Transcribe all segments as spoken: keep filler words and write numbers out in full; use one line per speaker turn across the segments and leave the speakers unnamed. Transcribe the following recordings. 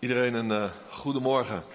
Iedereen een uh, goedemorgen.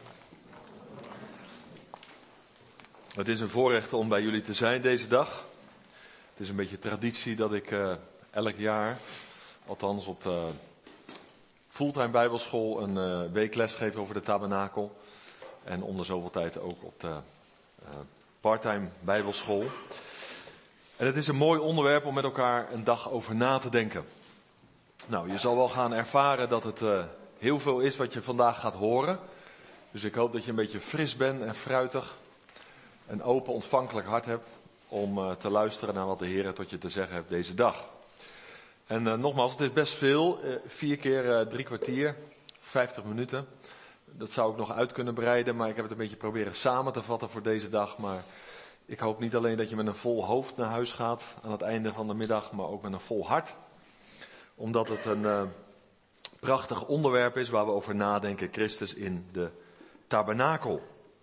Het is een voorrecht om bij jullie te zijn deze dag. Het is een beetje traditie dat ik uh, elk jaar, althans op de fulltime bijbelschool, een uh, week les geef over de tabernakel. En om de zoveel tijd ook op de uh, parttime bijbelschool. En het is een mooi onderwerp om met elkaar een dag over na te denken. Nou, je zal wel gaan ervaren dat het uh, heel veel is wat je vandaag gaat horen. Dus ik hoop dat je een beetje fris bent en fruitig. Een open, ontvankelijk hart hebt om uh, te luisteren naar wat de Heer tot je te zeggen heeft deze dag. En uh, nogmaals, het is best veel. Uh, vier keer uh, drie kwartier, vijftig minuten. Dat zou ik nog uit kunnen breiden, maar ik heb het een beetje proberen samen te vatten voor deze dag. Maar ik hoop niet alleen dat je met een vol hoofd naar huis gaat aan het einde van de middag, maar ook met een vol hart. Omdat het een uh, prachtig onderwerp is waar we over nadenken. Christus in de tabernakel.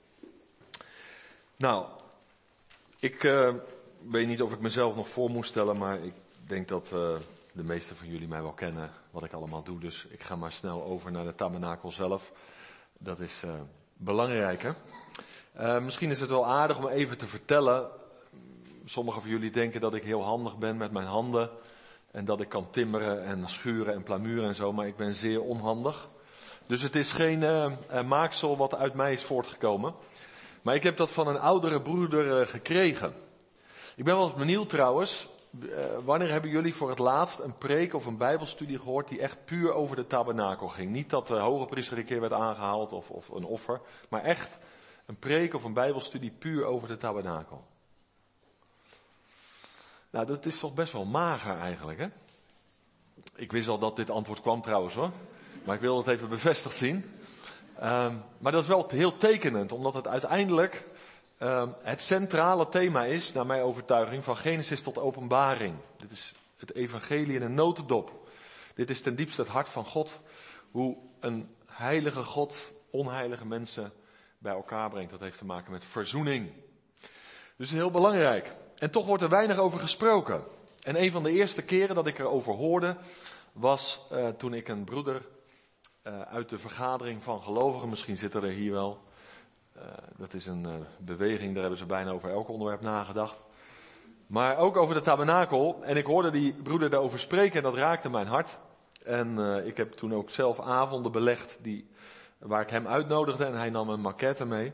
Nou, ik uh, weet niet of ik mezelf nog voor moet stellen, maar ik denk dat uh, de meesten van jullie mij wel kennen wat ik allemaal doe. Dus ik ga maar snel over naar de tabernakel zelf. Dat is uh, belangrijker. Uh, misschien is het wel aardig om even te vertellen. Sommigen van jullie denken dat ik heel handig ben met mijn handen. En dat ik kan timmeren en schuren en plamuren en zo, maar ik ben zeer onhandig. Dus het is geen uh, uh, maaksel wat uit mij is voortgekomen. Maar ik heb dat van een oudere broeder uh, gekregen. Ik ben wel eens benieuwd trouwens, uh, wanneer hebben jullie voor het laatst een preek of een bijbelstudie gehoord die echt puur over de tabernakel ging? Niet dat de hoge priester een keer werd aangehaald of, of een offer, maar echt een preek of een bijbelstudie puur over de tabernakel. Nou, dat is toch best wel mager eigenlijk, hè? Ik wist al dat dit antwoord kwam trouwens, hoor. Maar ik wil het even bevestigd zien. Um, maar dat is wel heel tekenend, omdat het uiteindelijk um, het centrale thema is, naar mijn overtuiging, van Genesis tot Openbaring. Dit is het evangelie in een notendop. Dit is ten diepste het hart van God. Hoe een heilige God onheilige mensen bij elkaar brengt. Dat heeft te maken met verzoening. Dus het is heel belangrijk. En toch wordt er weinig over gesproken. En een van de eerste keren dat ik erover hoorde, was uh, toen ik een broeder uh, uit de vergadering van gelovigen, misschien zitten er hier wel, uh, dat is een uh, beweging, daar hebben ze bijna over elk onderwerp nagedacht. Maar ook over de tabernakel. En ik hoorde die broeder daarover spreken en dat raakte mijn hart. En uh, ik heb toen ook zelf avonden belegd die, waar ik hem uitnodigde en hij nam een maquette mee.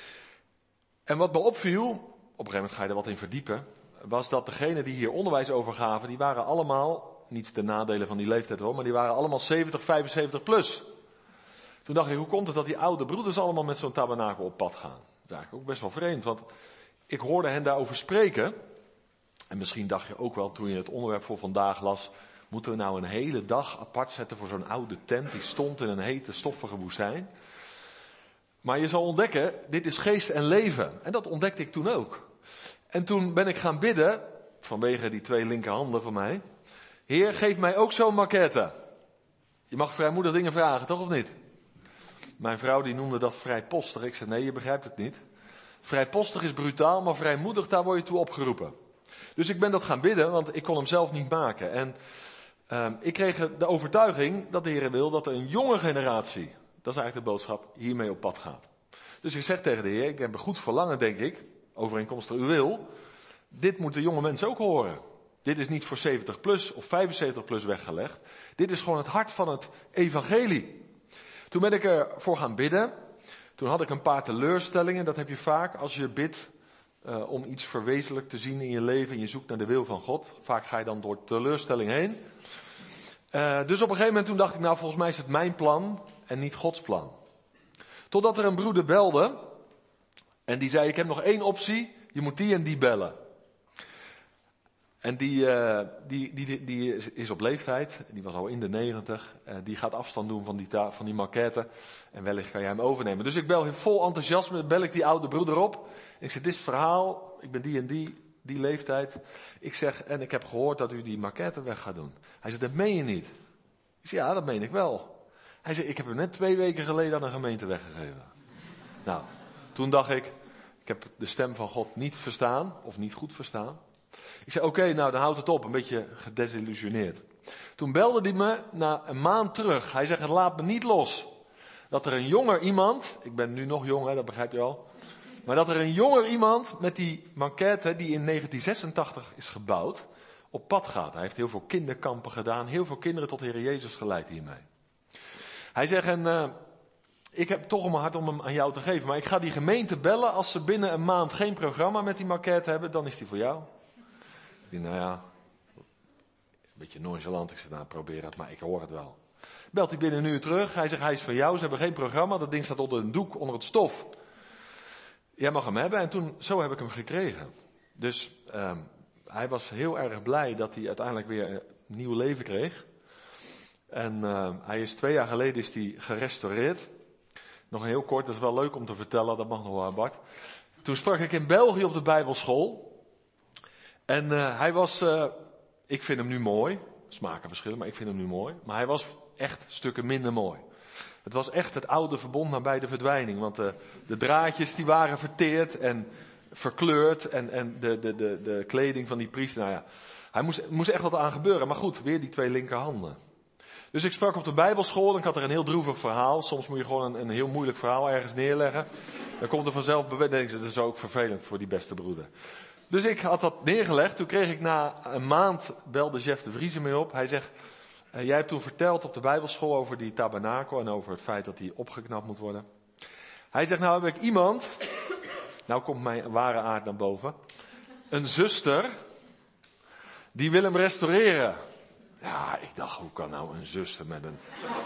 En wat me opviel, op een gegeven moment ga je er wat in verdiepen, was dat degenen die hier onderwijs over gaven, die waren allemaal, niet de nadelen van die leeftijd hoor, maar die waren allemaal zeventig, vijfenzeventig plus. Toen dacht ik, hoe komt het dat die oude broeders allemaal met zo'n tabernakel op pad gaan? Dat is eigenlijk ook best wel vreemd, want ik hoorde hen daarover spreken. En misschien dacht je ook wel, toen je het onderwerp voor vandaag las, moeten we nou een hele dag apart zetten voor zo'n oude tent die stond in een hete, stoffige woestijn. Maar je zal ontdekken, dit is geest en leven. En dat ontdekte ik toen ook. En toen ben ik gaan bidden, vanwege die twee linkerhanden van mij. Heer, geef mij ook zo'n maquette. Je mag vrijmoedig dingen vragen, toch of niet? Mijn vrouw die noemde dat vrijpostig. Ik zei, nee, je begrijpt het niet. Vrijpostig is brutaal, maar vrijmoedig, daar word je toe opgeroepen. Dus ik ben dat gaan bidden, want ik kon hem zelf niet maken. En uh, ik kreeg de overtuiging dat de Heer wil dat er een jonge generatie, dat is eigenlijk de boodschap, hiermee op pad gaat. Dus ik zeg tegen de Heer, ik heb een goed verlangen, denk ik, overeenkomstig uw wil. Dit moeten jonge mensen ook horen. Dit is niet voor zeventig plus of vijfenzeventig plus weggelegd. Dit is gewoon het hart van het evangelie. Toen ben ik ervoor gaan bidden. Toen had ik een paar teleurstellingen. Dat heb je vaak als je bidt uh, om iets verwezenlijk te zien in je leven. En je zoekt naar de wil van God. Vaak ga je dan door teleurstelling heen. Uh, dus op een gegeven moment toen dacht ik, nou volgens mij is het mijn plan en niet Gods plan. Totdat er een broeder belde. En die zei, ik heb nog één optie. Je moet die en die bellen. En die, uh, die, die, die, die is op leeftijd. Die was al in de negentig. Uh, die gaat afstand doen van die, ta- van die maquette. En wellicht kan jij hem overnemen. Dus ik bel vol enthousiasme. Bel ik die oude broeder op. Ik zeg, dit is het verhaal. Ik ben die en die. Die leeftijd. Ik zeg, en ik heb gehoord dat u die maquette weg gaat doen. Hij zegt, dat meen je niet. Ik zeg, ja, dat meen ik wel. Hij zegt, ik heb hem net twee weken geleden aan een gemeente weggegeven. Nou, toen dacht ik, ik heb de stem van God niet verstaan. Of niet goed verstaan. Ik zei, oké, okay, nou dan houdt het op. Een beetje gedesillusioneerd. Toen belde hij me na een maand terug. Hij zegt, het laat me niet los. dat er een jonger iemand, ik ben nu nog jong, hè, dat begrijp je al. Maar dat er een jonger iemand met die maquette die in negentien zesentachtig is gebouwd, op pad gaat. Hij heeft heel veel kinderkampen gedaan, heel veel kinderen tot de Heer Jezus geleid hiermee. Hij zegt, en uh, ik heb toch om mijn hart om hem aan jou te geven, maar ik ga die gemeente bellen als ze binnen een maand geen programma met die maquette hebben, dan is die voor jou. Ik denk, nou ja, een beetje nonchalant, ik zeg, nou probeer het, maar ik hoor het wel. Belt hij binnen een uur terug, hij zegt, hij is voor jou, ze hebben geen programma, dat ding staat onder een doek, onder het stof. Jij mag hem hebben en toen, zo heb ik hem gekregen. Dus uh, hij was heel erg blij dat hij uiteindelijk weer een nieuw leven kreeg. En uh, hij is twee jaar geleden is hij gerestaureerd. Nog heel kort, dat is wel leuk om te vertellen, dat mag nog wel, Bart. Toen sprak ik in België op de Bijbelschool. En uh, hij was, uh, ik vind hem nu mooi, smaken verschillen, maar ik vind hem nu mooi. Maar hij was echt stukken minder mooi. Het was echt het oude verbond nabij de verdwijning. Want de, de draadjes die waren verteerd en verkleurd. En, en de, de, de, de kleding van die priester. Nou ja, hij moest, moest echt wat aan gebeuren. Maar goed, weer die twee linkerhanden. Dus ik sprak op de Bijbelschool en ik had er een heel droevig verhaal. Soms moet je gewoon een, een heel moeilijk verhaal ergens neerleggen. Dan komt er vanzelf beweging. Dat is ook vervelend voor die beste broeder. Dus ik had dat neergelegd. Toen kreeg ik na een maand, belde Jeff de Vries mee op. Hij zegt, uh, jij hebt toen verteld op de Bijbelschool over die tabernakel en over het feit dat die opgeknapt moet worden. Hij zegt, nou heb ik iemand, nou komt mijn ware aard naar boven. Een zuster, die wil hem restaureren. Ja, ik dacht, hoe kan nou een zuster met een...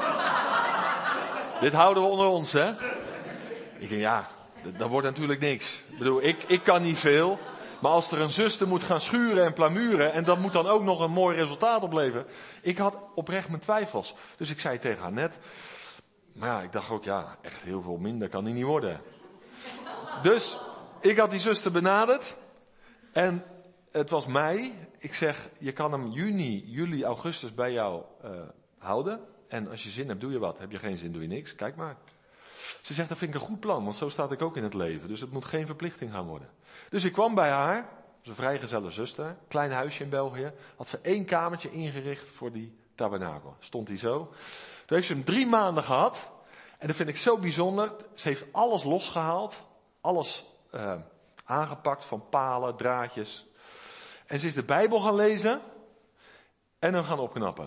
Dit houden we onder ons, hè? Ik denk, ja, dat wordt natuurlijk niks. Ik bedoel, ik, ik kan niet veel. Maar als er een zuster moet gaan schuren en plamuren, en dat moet dan ook nog een mooi resultaat opleveren. Ik had oprecht mijn twijfels. Dus ik zei tegen haar net, maar ja, ik dacht ook, ja, echt heel veel minder kan die niet worden. Dus, ik had die zuster benaderd. En het was mei. Ik zeg, je kan hem juni, juli, augustus bij jou uh, houden. En als je zin hebt, doe je wat. Heb je geen zin, doe je niks. Kijk maar. Ze zegt, dat vind ik een goed plan, want zo staat ik ook in het leven. Dus het moet geen verplichting gaan worden. Dus ik kwam bij haar, een vrijgezelle zuster, klein huisje in België. Had ze één kamertje ingericht voor die tabernakel. Stond die zo. Toen heeft ze hem drie maanden gehad. En dat vind ik zo bijzonder. Ze heeft alles losgehaald. Alles uh, aangepakt van palen, draadjes. En ze is de Bijbel gaan lezen. En hem gaan opknappen.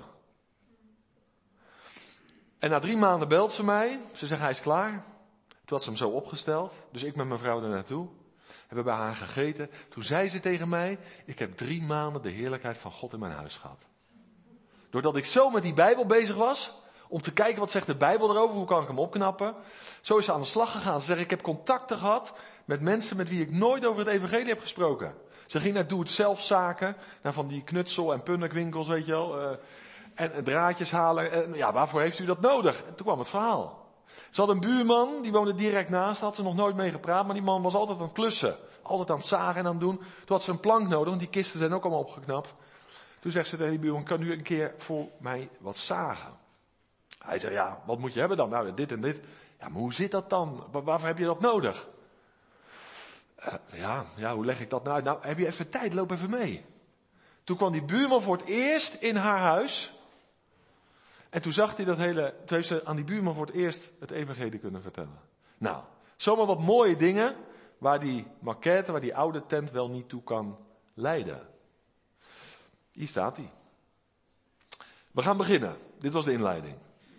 En na drie maanden belt ze mij. Ze zegt, hij is klaar. Toen had ze hem zo opgesteld. Dus ik met mijn vrouw er naartoe. Hebben bij haar gegeten. Toen zei ze tegen mij, ik heb drie maanden de heerlijkheid van God in mijn huis gehad. Doordat ik zo met die Bijbel bezig was. Om te kijken, wat zegt de Bijbel erover? Hoe kan ik hem opknappen? Zo is ze aan de slag gegaan. Ze zegt, ik heb contacten gehad met mensen met wie ik nooit over het evangelie heb gesproken. Ze ging naar doe-het-zelf-zaken. Naar van die knutsel- en punnikwinkels, weet je wel. Uh, en draadjes halen. En ja, waarvoor heeft u dat nodig? En toen kwam het verhaal. Ze had een buurman, die woonde direct naast. Had ze nog nooit mee gepraat, maar die man was altijd aan het klussen. Altijd aan het zagen en aan het doen. Toen had ze een plank nodig, want die kisten zijn ook allemaal opgeknapt. Toen zegt ze tegen die buurman, kan u een keer voor mij wat zagen? Hij zegt, ja, wat moet je hebben dan? Nou, dit en dit. Ja, maar hoe zit dat dan? Waar, waarvoor heb je dat nodig? Uh, ja, ja, hoe leg ik dat nou uit? Nou, heb je even tijd? Loop even mee. Toen kwam die buurman voor het eerst in haar huis. En toen zag hij dat hele, toen heeft ze aan die buurman voor het eerst het evangelie kunnen vertellen. Nou, zomaar wat mooie dingen, waar die maquette, waar die oude tent wel niet toe kan leiden. Hier staat hij. We gaan beginnen. Dit was de inleiding.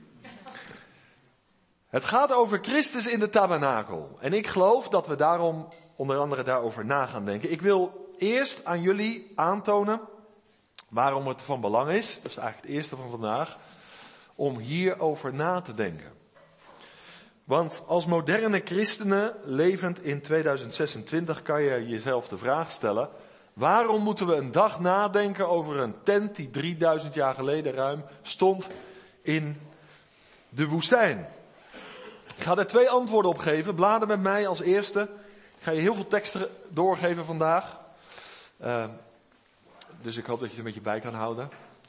Het gaat over Christus in de tabernakel. En ik geloof dat we daarom onder andere daarover na gaan denken. Ik wil eerst aan jullie aantonen waarom het van belang is. Dat is eigenlijk het eerste van vandaag. Om hierover na te denken. Want als moderne christenen, levend in tweeduizend zesentwintig, kan je jezelf de vraag stellen: waarom moeten we een dag nadenken over een tent die drieduizend jaar geleden ruim stond in de woestijn? Ik ga er twee antwoorden op geven. Blader met mij als eerste. Ik ga je heel veel teksten doorgeven vandaag. Uh, dus ik hoop dat je er een beetje bij kan houden.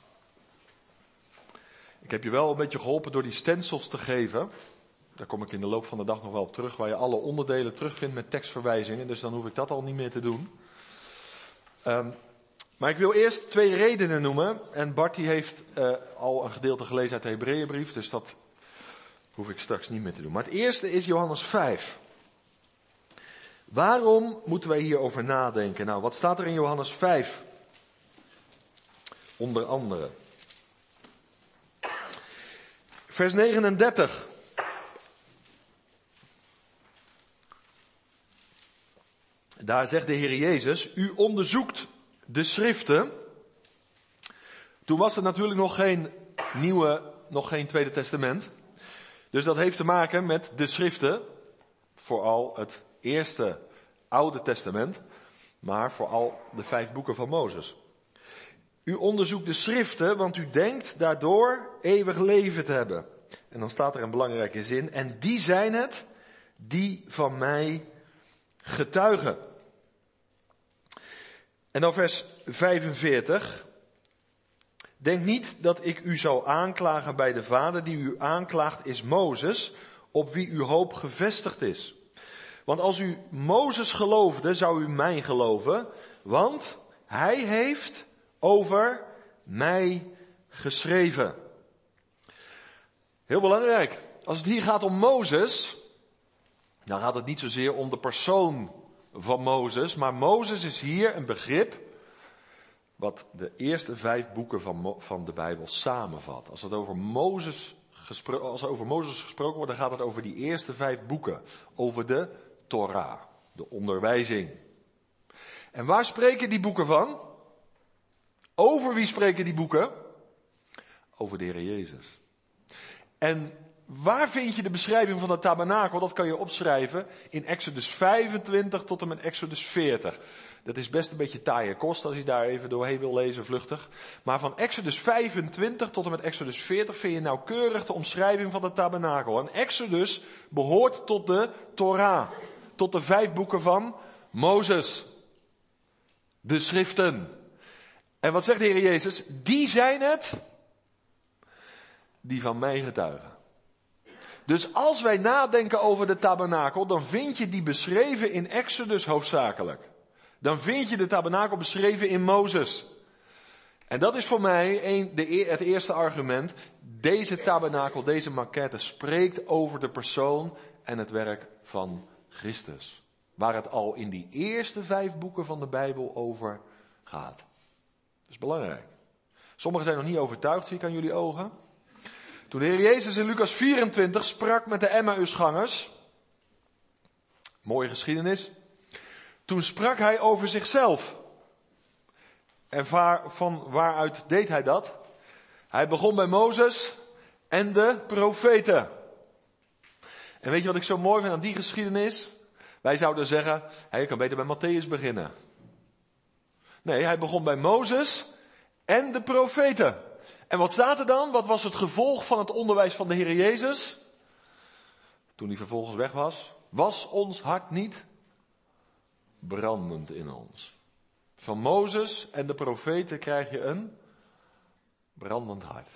Ik heb je wel een beetje geholpen door die stencils te geven. Daar kom ik in de loop van de dag nog wel op terug. Waar je alle onderdelen terugvindt met tekstverwijzingen. Dus dan hoef ik dat al niet meer te doen. Um, maar ik wil eerst twee redenen noemen. En Bart die heeft uh, al een gedeelte gelezen uit de Hebreeënbrief. Dus dat Hoef ik straks niet meer te doen. Maar het eerste is Johannes vijf. Waarom moeten wij hierover nadenken? Nou, wat staat er in Johannes vijf? Onder andere. Vers negenendertig. Daar zegt de Heer Jezus, u onderzoekt de schriften. Toen was er natuurlijk nog geen nieuwe, nog geen Tweede Testament. Dus dat heeft te maken met de schriften. Vooral het eerste Oude Testament. Maar vooral de vijf boeken van Mozes. U onderzoekt de schriften, want u denkt daardoor eeuwig leven te hebben. En dan staat er een belangrijke zin. En die zijn het die van mij getuigen. En dan vers vijfenveertig. Denk niet dat ik u zou aanklagen bij de Vader. Die u aanklaagt is Mozes, op wie uw hoop gevestigd is. Want als u Mozes geloofde, zou u mij geloven. Want hij heeft over mij geschreven. Heel belangrijk. Als het hier gaat om Mozes, dan gaat het niet zozeer om de persoon van Mozes. Maar Mozes is hier een begrip wat de eerste vijf boeken van, Mo- van de Bijbel samenvat. Als het over Mozes gespro- als er over Mozes gesproken wordt, dan gaat het over die eerste vijf boeken. Over de Torah, de onderwijzing. En waar spreken die boeken van? Over wie spreken die boeken? Over de Heer Jezus. En waar vind je de beschrijving van de tabernakel? Dat kan je opschrijven in Exodus vijfentwintig tot en met Exodus veertig. Dat is best een beetje taaie kost als je daar even doorheen wil lezen vluchtig. Maar van Exodus vijfentwintig tot en met Exodus veertig vind je nauwkeurig de omschrijving van de tabernakel. En Exodus behoort tot de Torah. Tot de vijf boeken van Mozes. De schriften. En wat zegt de Heer Jezus? Die zijn het die van mij getuigen. Dus als wij nadenken over de tabernakel, dan vind je die beschreven in Exodus hoofdzakelijk. Dan vind je de tabernakel beschreven in Mozes. En dat is voor mij een, de, het eerste argument. Deze tabernakel, deze maquette spreekt over de persoon en het werk van Christus. Waar het al in die eerste vijf boeken van de Bijbel over gaat. Dat is belangrijk. Sommigen zijn nog niet overtuigd, zie ik aan jullie ogen. Toen de Heer Jezus in Lucas vierentwintig sprak met de Emmausgangers. Mooie geschiedenis. Toen sprak hij over zichzelf. En van waaruit deed hij dat? Hij begon bij Mozes en de profeten. En weet je wat ik zo mooi vind aan die geschiedenis? Wij zouden zeggen, hij kan beter bij Mattheüs beginnen. Nee, hij begon bij Mozes en de profeten. En wat staat er dan? Wat was het gevolg van het onderwijs van de Heer Jezus? Toen hij vervolgens weg was. Was ons hart niet brandend in ons? Van Mozes en de profeten krijg je een brandend hart.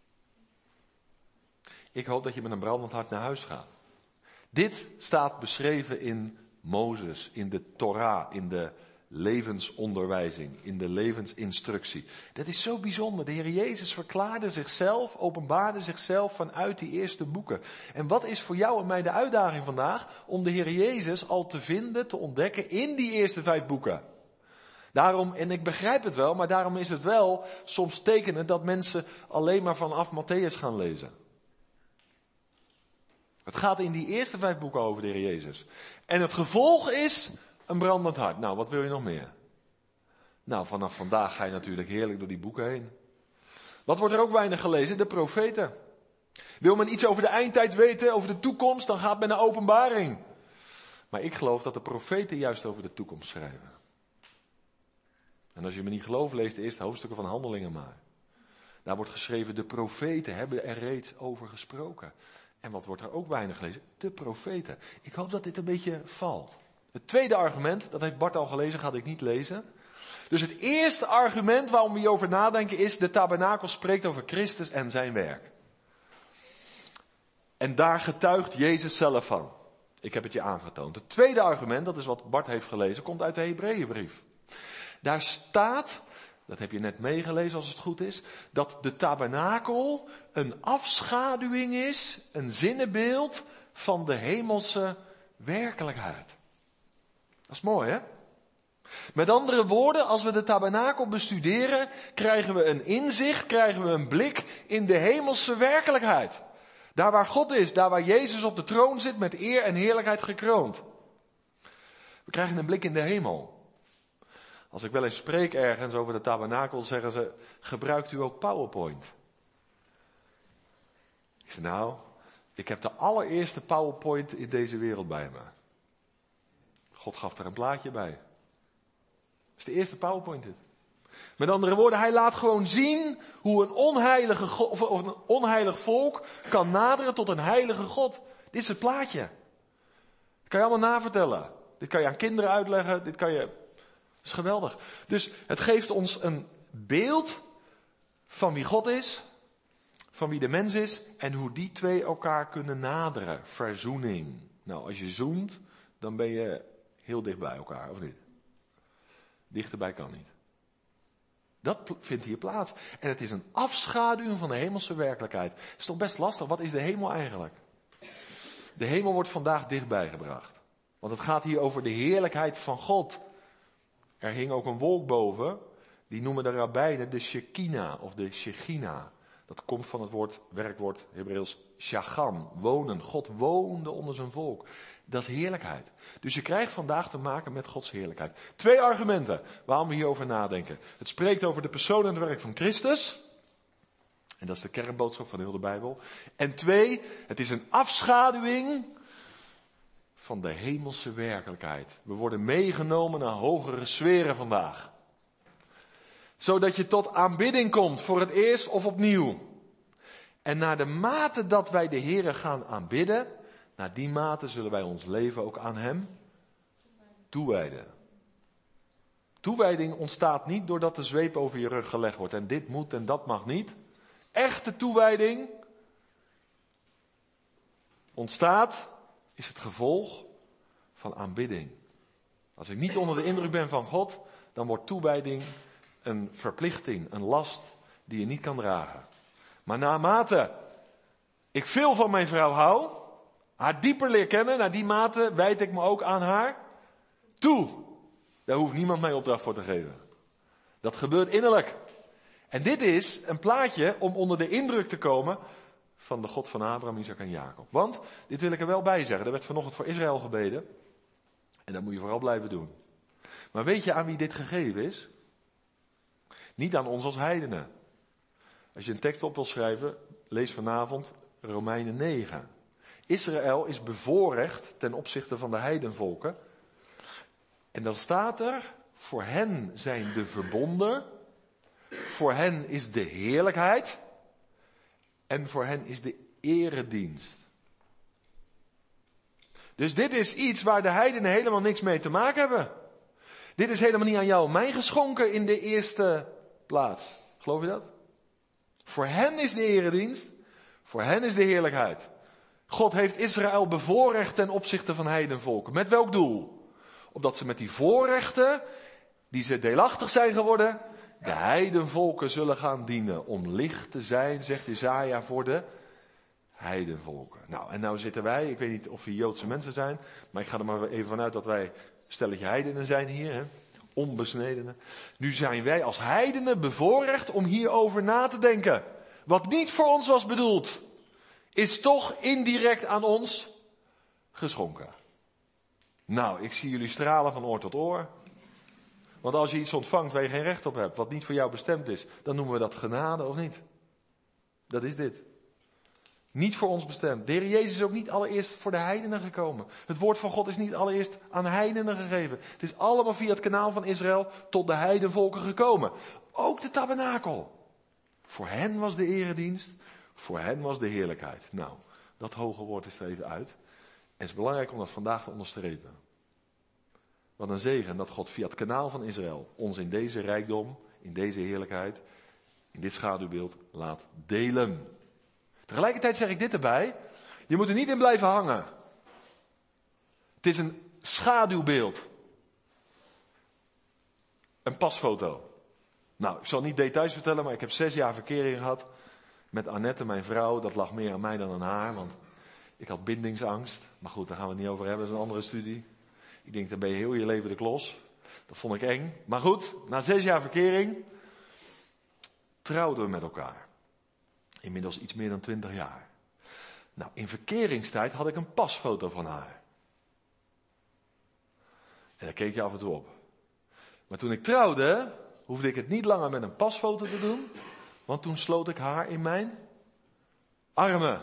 Ik hoop dat je met een brandend hart naar huis gaat. Dit staat beschreven in Mozes, in de Torah, in de levensonderwijzing, in de levensinstructie. Dat is zo bijzonder. De Heer Jezus verklaarde zichzelf, openbaarde zichzelf vanuit die eerste boeken. En wat is voor jou en mij de uitdaging vandaag? Om de Heer Jezus al te vinden, te ontdekken in die eerste vijf boeken. Daarom, en ik begrijp het wel, maar daarom is het wel soms tekenend dat mensen alleen maar vanaf Mattheüs gaan lezen. Het gaat in die eerste vijf boeken over de Heer Jezus. En het gevolg is een brandend hart. Nou, wat wil je nog meer? Nou, vanaf vandaag ga je natuurlijk heerlijk door die boeken heen. Wat wordt er ook weinig gelezen? De profeten. Wil men iets over de eindtijd weten, over de toekomst, dan gaat men naar Openbaring. Maar ik geloof dat de profeten juist over de toekomst schrijven. En als je me niet gelooft, lees de eerste hoofdstukken van Handelingen maar. Daar wordt geschreven, de profeten hebben er reeds over gesproken. En wat wordt er ook weinig gelezen? De profeten. Ik hoop dat dit een beetje valt. Het tweede argument, dat heeft Bart al gelezen, ga ik niet lezen. Dus het eerste argument waarom we hierover nadenken is, de tabernakel spreekt over Christus en zijn werk. En daar getuigt Jezus zelf van. Ik heb het je aangetoond. Het tweede argument, dat is wat Bart heeft gelezen, komt uit de Hebreeënbrief. Daar staat dat heb je net meegelezen als het goed is, dat de tabernakel een afschaduwing is, een zinnebeeld van de hemelse werkelijkheid. Dat is mooi, hè? Met andere woorden, als we de tabernakel bestuderen, krijgen we een inzicht, krijgen we een blik in de hemelse werkelijkheid. Daar waar God is, daar waar Jezus op de troon zit met eer en heerlijkheid gekroond. We krijgen een blik in de hemel. Als ik wel eens spreek ergens over de tabernakel, zeggen ze, gebruikt u ook PowerPoint? Ik zeg, nou, ik heb de allereerste PowerPoint in deze wereld bij me. God gaf er een plaatje bij. Dat is de eerste PowerPoint dit. Met andere woorden, hij laat gewoon zien hoe een onheilige God, of een onheilig volk kan naderen tot een heilige God. Dit is het plaatje. Dat kan je allemaal navertellen. Dit kan je aan kinderen uitleggen. Dit kan je... Dat is geweldig. Dus het geeft ons een beeld van wie God is, van wie de mens is en hoe die twee elkaar kunnen naderen. Verzoening. Nou, als je zoent, dan ben je heel dicht bij elkaar, of niet? Dichterbij kan niet. Dat vindt hier plaats. En het is een afschaduwing van de hemelse werkelijkheid. Het is toch best lastig. Wat is de hemel eigenlijk? De hemel wordt vandaag dichtbij gebracht. Want het gaat hier over de heerlijkheid van God. Er hing ook een wolk boven. Die noemen de rabbijnen de Shekinah of de Shechina. Dat komt van het woord, werkwoord Hebreeuws shagam. Wonen. God woonde onder zijn volk. Dat is heerlijkheid. Dus je krijgt vandaag te maken met Gods heerlijkheid. Twee argumenten waarom we hierover nadenken. Het spreekt over de persoon en het werk van Christus. En dat is de kernboodschap van heel de Bijbel. En twee, het is een afschaduwing van de hemelse werkelijkheid. We worden meegenomen naar hogere sferen vandaag. Zodat je tot aanbidding komt voor het eerst of opnieuw. En naar de mate dat wij de Here gaan aanbidden, naar die mate zullen wij ons leven ook aan Hem toewijden. Toewijding ontstaat niet doordat de zweep over je rug gelegd wordt en dit moet en dat mag niet. Echte toewijding ontstaat, is het gevolg van aanbidding. Als ik niet onder de indruk ben van God, dan wordt toewijding een verplichting, een last die je niet kan dragen. Maar naarmate ik veel van mijn vrouw hou, haar dieper leer kennen, naar die mate wijd ik me ook aan haar toe. Daar hoeft niemand mij opdracht voor te geven. Dat gebeurt innerlijk. En dit is een plaatje om onder de indruk te komen van de God van Abraham, Isaac en Jacob. Want, dit wil ik er wel bij zeggen, er werd vanochtend voor Israël gebeden. En dat moet je vooral blijven doen. Maar weet je aan wie dit gegeven is? Niet aan ons als heidenen. Als je een tekst op wil schrijven, lees vanavond Romeinen negen. Israël is bevoorrecht ten opzichte van de heidenvolken. En dan staat er, voor hen zijn de verbonden, voor hen is de heerlijkheid en voor hen is de eredienst. Dus dit is iets waar de heidenen helemaal niks mee te maken hebben. Dit is helemaal niet aan jou en mij geschonken in de eerste plaats. Geloof je dat? Voor hen is de eredienst, voor hen is de heerlijkheid. God heeft Israël bevoorrecht ten opzichte van heidenvolken. Met welk doel? Opdat ze met die voorrechten, die ze deelachtig zijn geworden, de heidenvolken zullen gaan dienen. Om licht te zijn, zegt Jesaja, voor de heidenvolken. Nou, en nou zitten wij, ik weet niet of we Joodse mensen zijn, maar ik ga er maar even vanuit dat wij stelletje heidenen zijn hier, hè? Onbesnedenen. Nu zijn wij als heidenen bevoorrecht om hierover na te denken. Wat niet voor ons was bedoeld, is toch indirect aan ons geschonken. Nou, ik zie jullie stralen van oor tot oor. Want als je iets ontvangt waar je geen recht op hebt, wat niet voor jou bestemd is, dan noemen we dat genade of niet? Dat is dit. Niet voor ons bestemd. De Heer Jezus is ook niet allereerst voor de heidenen gekomen. Het woord van God is niet allereerst aan heidenen gegeven. Het is allemaal via het kanaal van Israël tot de heidenvolken gekomen. Ook de tabernakel. Voor hen was de eredienst, voor hen was de heerlijkheid. Nou, dat hoge woord is er even uit. En het is belangrijk om dat vandaag te onderstrepen. Wat een zegen dat God via het kanaal van Israël ons in deze rijkdom, in deze heerlijkheid, in dit schaduwbeeld laat delen. Tegelijkertijd zeg ik dit erbij, je moet er niet in blijven hangen. Het is een schaduwbeeld. Een pasfoto. Nou, ik zal niet details vertellen, maar ik heb zes jaar verkering gehad met Annette, mijn vrouw. Dat lag meer aan mij dan aan haar, want ik had bindingsangst. Maar goed, daar gaan we het niet over hebben, dat is een andere studie. Ik denk, dan ben je heel je leven de klos. Dat vond ik eng. Maar goed, na zes jaar verkering trouwden we met elkaar. Inmiddels iets meer dan twintig jaar. Nou, in verkeringstijd had ik een pasfoto van haar. En daar keek je af en toe op. Maar toen ik trouwde, hoefde ik het niet langer met een pasfoto te doen. Want toen sloot ik haar in mijn armen.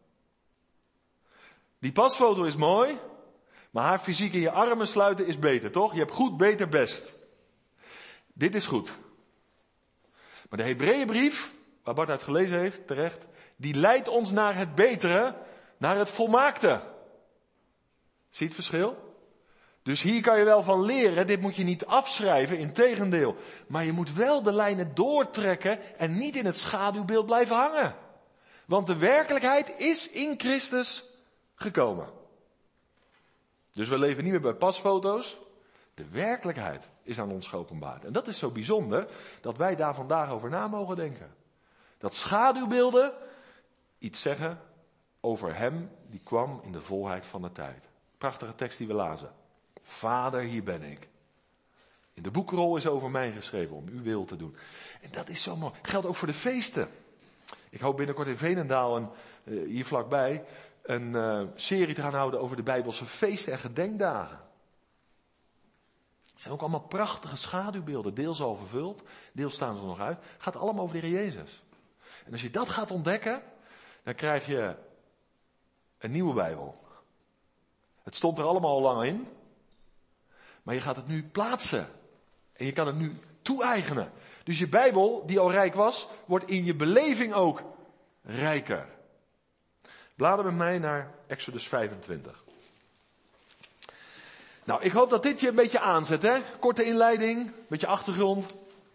Die pasfoto is mooi, maar haar fysiek in je armen sluiten is beter, toch? Je hebt goed, beter, best. Dit is goed. Maar de Hebreeënbrief, waar Bart uit gelezen heeft, terecht, die leidt ons naar het betere, naar het volmaakte. Zie je het verschil? Dus hier kan je wel van leren, dit moet je niet afschrijven, integendeel. Maar je moet wel de lijnen doortrekken en niet in het schaduwbeeld blijven hangen. Want de werkelijkheid is in Christus gekomen. Dus we leven niet meer bij pasfoto's. De werkelijkheid is aan ons geopenbaard. En dat is zo bijzonder dat wij daar vandaag over na mogen denken. Dat schaduwbeelden iets zeggen over hem die kwam in de volheid van de tijd. Prachtige tekst die we lazen. Vader, hier ben ik. In de boekrol is over mij geschreven om uw wil te doen. En dat is zo mooi. Geldt ook voor de feesten. Ik hoop binnenkort in Veenendaal, en, uh, hier vlakbij, een uh, serie te gaan houden over de Bijbelse feesten en gedenkdagen. Het zijn ook allemaal prachtige schaduwbeelden. Deels al vervuld, deels staan ze nog uit. Het gaat allemaal over de Heer Jezus. En als je dat gaat ontdekken, dan krijg je een nieuwe Bijbel. Het stond er allemaal al lang in. Maar je gaat het nu plaatsen. En je kan het nu toe-eigenen. Dus je Bijbel, die al rijk was, wordt in je beleving ook rijker. Blader met mij naar Exodus vijfentwintig. Nou, ik hoop dat dit je een beetje aanzet, hè? Korte inleiding, een beetje achtergrond.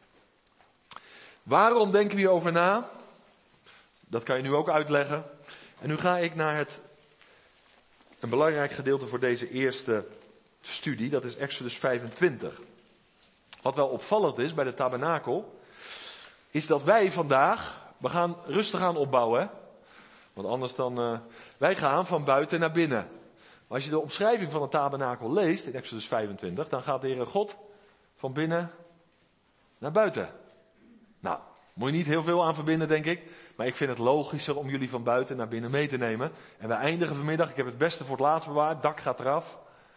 Waarom denken we hierover na? Dat kan je nu ook uitleggen. En nu ga ik naar het, een belangrijk gedeelte voor deze eerste studie, dat is Exodus vijfentwintig. Wat wel opvallend is bij de tabernakel, is dat wij vandaag, we gaan rustig aan opbouwen, hè? Want anders dan, uh, wij gaan van buiten naar binnen. Maar als je de omschrijving van de tabernakel leest in Exodus vijfentwintig, dan gaat de Heere God van binnen naar buiten. Nou, moet je niet heel veel aan verbinden, denk ik. Maar ik vind het logischer om jullie van buiten naar binnen mee te nemen. En we eindigen vanmiddag, ik heb het beste voor het laatst bewaard, het dak gaat eraf.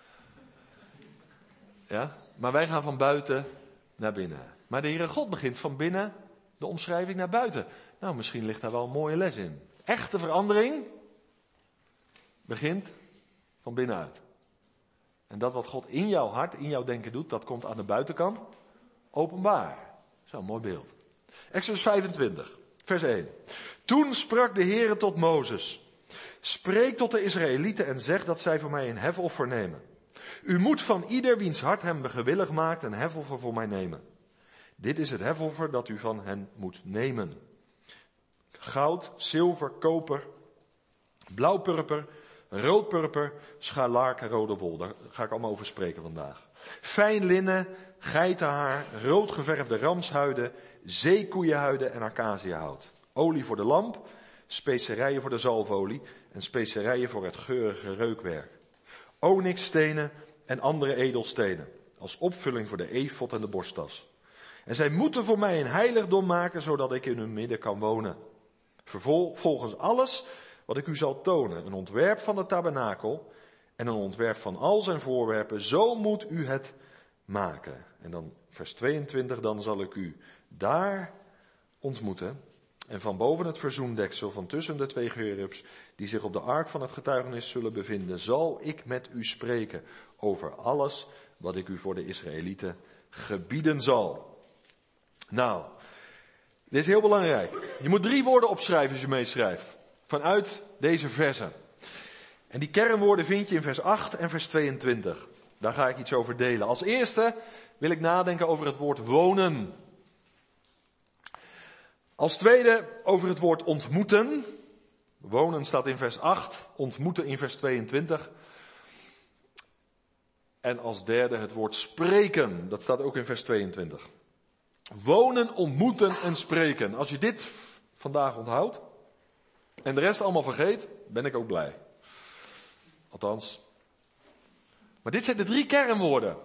Ja, maar wij gaan van buiten naar binnen. Maar de Heere God begint van binnen de omschrijving naar buiten. Nou, misschien ligt daar wel een mooie les in. Echte verandering begint van binnenuit. En dat wat God in jouw hart, in jouw denken doet, dat komt aan de buitenkant openbaar. Zo'n mooi beeld. Exodus vijfentwintig, vers één. Toen sprak de Heere tot Mozes. Spreek tot de Israëlieten en zeg dat zij voor mij een hefoffer nemen. U moet van ieder wiens hart hem gewillig maakt een hefoffer voor mij nemen. Dit is het hefoffer dat u van hen moet nemen. Goud, zilver, koper, blauwpurper, roodpurper, scharlakenrode wol. Daar ga ik allemaal over spreken vandaag. Fijn linnen, geitenhaar, rood geverfde ramshuiden, zeekoeienhuiden en acaciahout. Olie voor de lamp, specerijen voor de zalfolie en specerijen voor het geurige reukwerk. Onyxstenen en andere edelstenen, als opvulling voor de efod en de borsttas. En zij moeten voor mij een heiligdom maken, zodat ik in hun midden kan wonen. Vervolgens alles wat ik u zal tonen, een ontwerp van de tabernakel en een ontwerp van al zijn voorwerpen, zo moet u het maken. En dan vers tweeëntwintig, dan zal ik u daar ontmoeten. En van boven het verzoendeksel van tussen de twee gerubs die zich op de ark van het getuigenis zullen bevinden, zal ik met u spreken over alles wat ik u voor de Israëlieten gebieden zal. Nou, dit is heel belangrijk. Je moet drie woorden opschrijven als je meeschrijft. Vanuit deze versen. En die kernwoorden vind je in vers acht en vers tweeëntwintig. Daar ga ik iets over delen. Als eerste wil ik nadenken over het woord wonen. Als tweede over het woord ontmoeten. Wonen staat in vers acht, ontmoeten in vers tweeëntwintig. En als derde het woord spreken, dat staat ook in vers tweeëntwintig. Wonen, ontmoeten en spreken. Als je dit vandaag onthoudt en de rest allemaal vergeet, ben ik ook blij. Althans. Maar dit zijn de drie kernwoorden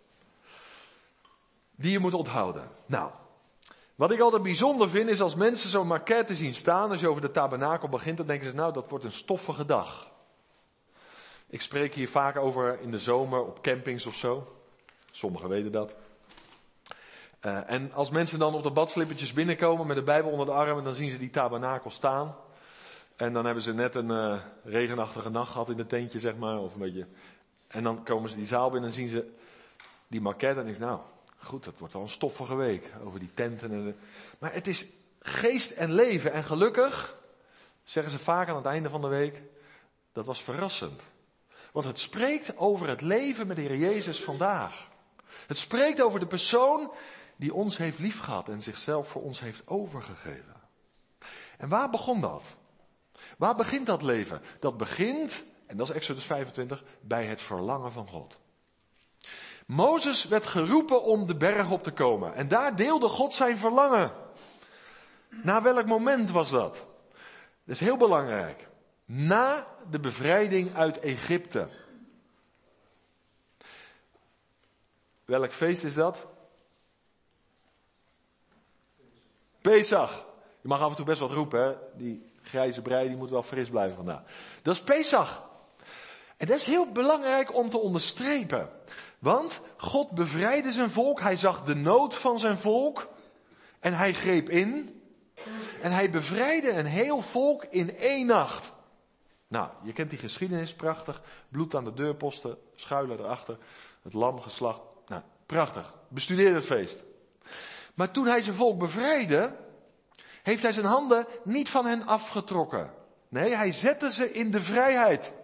die je moet onthouden. Nou, wat ik altijd bijzonder vind is als mensen zo'n maquette zien staan, als je over de tabernakel begint, dan denken ze nou dat wordt een stoffige dag. Ik spreek hier vaak over in de zomer op campings of zo. Sommigen weten dat. Uh, en als mensen dan op de badslippertjes binnenkomen met de Bijbel onder de arm, dan zien ze die tabernakel staan. En dan hebben ze net een uh, regenachtige nacht gehad in het tentje, zeg maar. Of een beetje. En dan komen ze die zaal binnen en zien ze die maquette en denken, nou, goed, dat wordt wel een stoffige week over die tenten. En de... Maar het is geest en leven. En gelukkig, zeggen ze vaak aan het einde van de week, dat was verrassend. Want het spreekt over het leven met de Heer Jezus vandaag. Het spreekt over de persoon die ons heeft liefgehad en zichzelf voor ons heeft overgegeven. En waar begon dat? Waar begint dat leven? Dat begint, en dat is Exodus vijfentwintig, bij het verlangen van God. Mozes werd geroepen om de berg op te komen. En daar deelde God zijn verlangen. Na welk moment was dat? Dat is heel belangrijk. Na de bevrijding uit Egypte. Welk feest is dat? Pesach. Je mag af en toe best wat roepen, hè? Die grijze brei die moet wel fris blijven vandaag. Dat is Pesach. En dat is heel belangrijk om te onderstrepen. Want God bevrijdde zijn volk, hij zag de nood van zijn volk en hij greep in. En hij bevrijdde een heel volk in één nacht. Nou, je kent die geschiedenis, prachtig. Bloed aan de deurposten, schuilen erachter, het lam geslacht. Nou, prachtig. Bestudeer het feest. Maar toen hij zijn volk bevrijdde, heeft hij zijn handen niet van hen afgetrokken. Nee, hij zette ze in de vrijheid.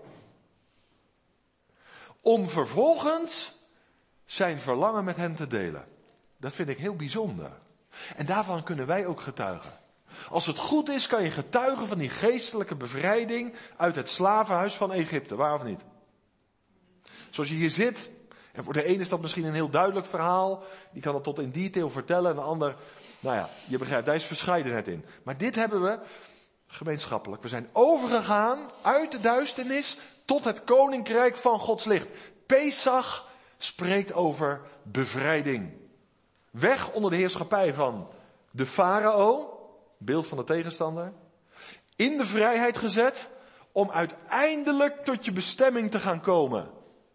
Om vervolgens zijn verlangen met hen te delen. Dat vind ik heel bijzonder. En daarvan kunnen wij ook getuigen. Als het goed is, kan je getuigen van die geestelijke bevrijding uit het slavenhuis van Egypte. Waar of niet? Zoals je hier zit. En voor de ene is dat misschien een heel duidelijk verhaal. Die kan dat tot in detail vertellen. En de ander, nou ja, je begrijpt, daar is verscheidenheid in. Maar dit hebben we gemeenschappelijk. We zijn overgegaan uit de duisternis tot het koninkrijk van Gods licht. Pesach spreekt over bevrijding. Weg onder de heerschappij van de farao, beeld van de tegenstander. In de vrijheid gezet om uiteindelijk tot je bestemming te gaan komen.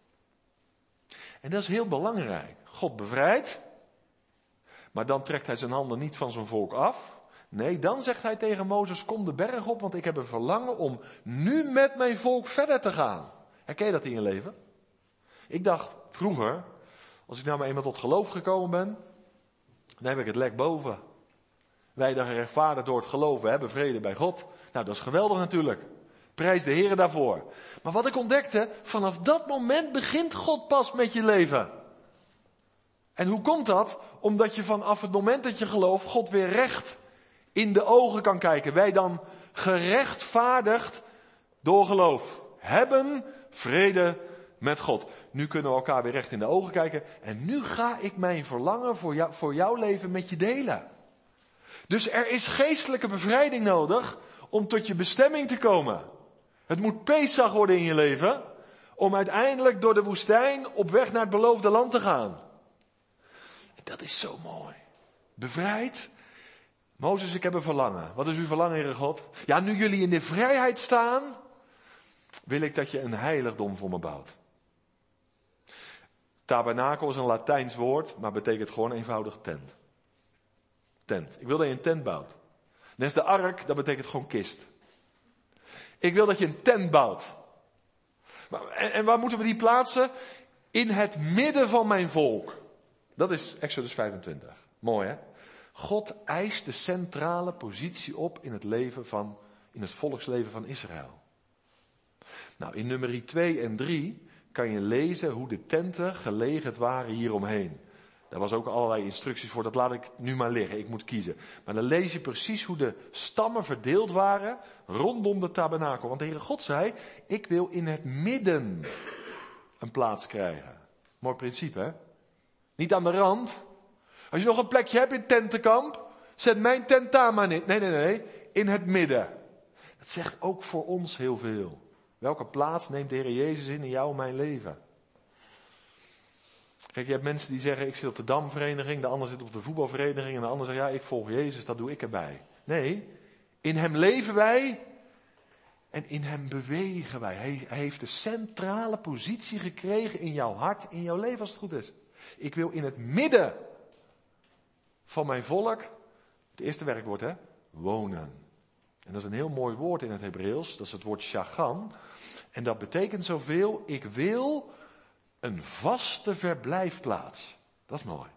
En dat is heel belangrijk. God bevrijdt, maar dan trekt hij zijn handen niet van zijn volk af. Nee, dan zegt hij tegen Mozes, kom de berg op, want ik heb een verlangen om nu met mijn volk verder te gaan. Herken je dat in je leven? Ik dacht vroeger, als ik nou maar eenmaal tot geloof gekomen ben, dan heb ik het lek boven. Wij dan gerechtvaardigd door het geloof, we hebben vrede bij God. Nou, dat is geweldig natuurlijk. Prijs de Heere daarvoor. Maar wat ik ontdekte, vanaf dat moment begint God pas met je leven. En hoe komt dat? Omdat je vanaf het moment dat je gelooft, God weer recht in de ogen kan kijken. Wij dan gerechtvaardigd door geloof hebben vrede met God. Nu kunnen we elkaar weer recht in de ogen kijken. En nu ga ik mijn verlangen voor, jou, voor jouw leven met je delen. Dus er is geestelijke bevrijding nodig om tot je bestemming te komen. Het moet Pesach worden in je leven, om uiteindelijk door de woestijn op weg naar het beloofde land te gaan. En dat is zo mooi. Bevrijd. Mozes, ik heb een verlangen. Wat is uw verlangen, Heere God? Ja, nu jullie in de vrijheid staan, wil ik dat je een heiligdom voor me bouwt. Tabernakel is een Latijns woord, maar betekent gewoon eenvoudig tent. Tent. Ik wil dat je een tent bouwt. Net als de ark, dat betekent gewoon kist. Ik wil dat je een tent bouwt. En, en waar moeten we die plaatsen? In het midden van mijn volk. Dat is Exodus vijfentwintig. Mooi hè? God eist de centrale positie op in het leven van, in het volksleven van Israël. Nou, in nummer twee en drie kan je lezen hoe de tenten gelegerd waren hieromheen. Daar was ook allerlei instructies voor, dat laat ik nu maar liggen, ik moet kiezen. Maar dan lees je precies hoe de stammen verdeeld waren rondom de tabernakel. Want de Heere God zei, ik wil in het midden een plaats krijgen. Mooi principe hè? Niet aan de rand. Als je nog een plekje hebt in het tentenkamp, zet mijn tent daar maar niet. Nee, nee, nee, in het midden. Dat zegt ook voor ons heel veel. Welke plaats neemt de Heer Jezus in in jouw en mijn leven? Kijk, je hebt mensen die zeggen, ik zit op de Damvereniging, de ander zit op de voetbalvereniging en de ander zegt, ja, ik volg Jezus, dat doe ik erbij. Nee, in hem leven wij en in hem bewegen wij. Hij, hij heeft de centrale positie gekregen in jouw hart, in jouw leven als het goed is. Ik wil in het midden van mijn volk, het eerste werkwoord hè, wonen. En dat is een heel mooi woord in het Hebreeuws, dat is het woord shagan. En dat betekent zoveel, ik wil een vaste verblijfplaats. Dat is mooi.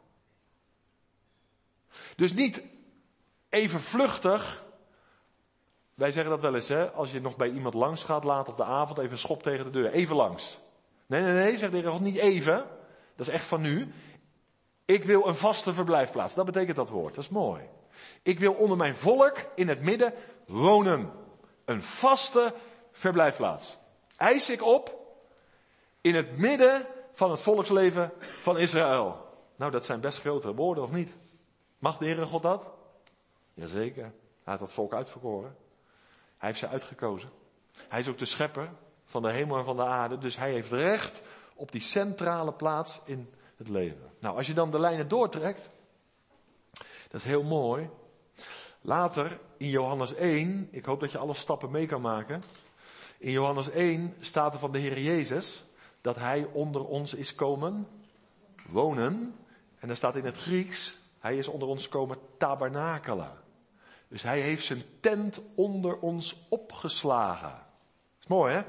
Dus niet even vluchtig. Wij zeggen dat wel eens, hè. Als je nog bij iemand langs gaat, laat op de avond even een schop tegen de deur. Even langs. Nee, nee, nee, zegt de Heer God, niet even. Dat is echt van nu. Ik wil een vaste verblijfplaats. Dat betekent dat woord. Dat is mooi. Ik wil onder mijn volk in het midden wonen. Een vaste verblijfplaats. Eis ik op in het midden van het volksleven van Israël. Nou, dat zijn best grote woorden, of niet? Mag de Heere God dat? Jazeker. Hij had dat volk uitverkoren. Hij heeft ze uitgekozen. Hij is ook de schepper van de hemel en van de aarde. Dus hij heeft recht op die centrale plaats in het leven. Nou, als je dan de lijnen doortrekt. Dat is heel mooi. Later in Johannes één. Ik hoop dat je alle stappen mee kan maken. In Johannes één staat er van de Heer Jezus dat hij onder ons is komen wonen. En daar staat in het Grieks, hij is onder ons komen tabernakelen. Dus hij heeft zijn tent onder ons opgeslagen. Dat is mooi, hè?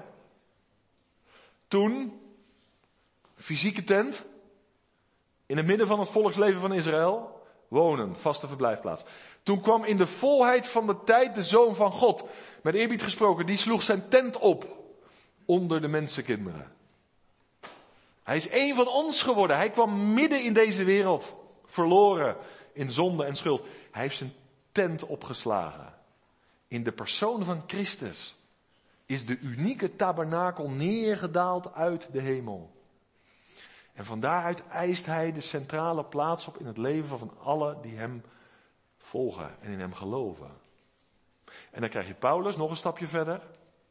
Toen, fysieke tent, in het midden van het volksleven van Israël, wonen, vaste verblijfplaats. Toen kwam in de volheid van de tijd de Zoon van God, met eerbied gesproken, die sloeg zijn tent op onder de mensenkinderen. Hij is één van ons geworden. Hij kwam midden in deze wereld, verloren in zonde en schuld. Hij heeft zijn tent opgeslagen. In de persoon van Christus is de unieke tabernakel neergedaald uit de hemel. En van daaruit eist hij de centrale plaats op in het leven van allen die hem volgen en in hem geloven. En dan krijg je Paulus nog een stapje verder.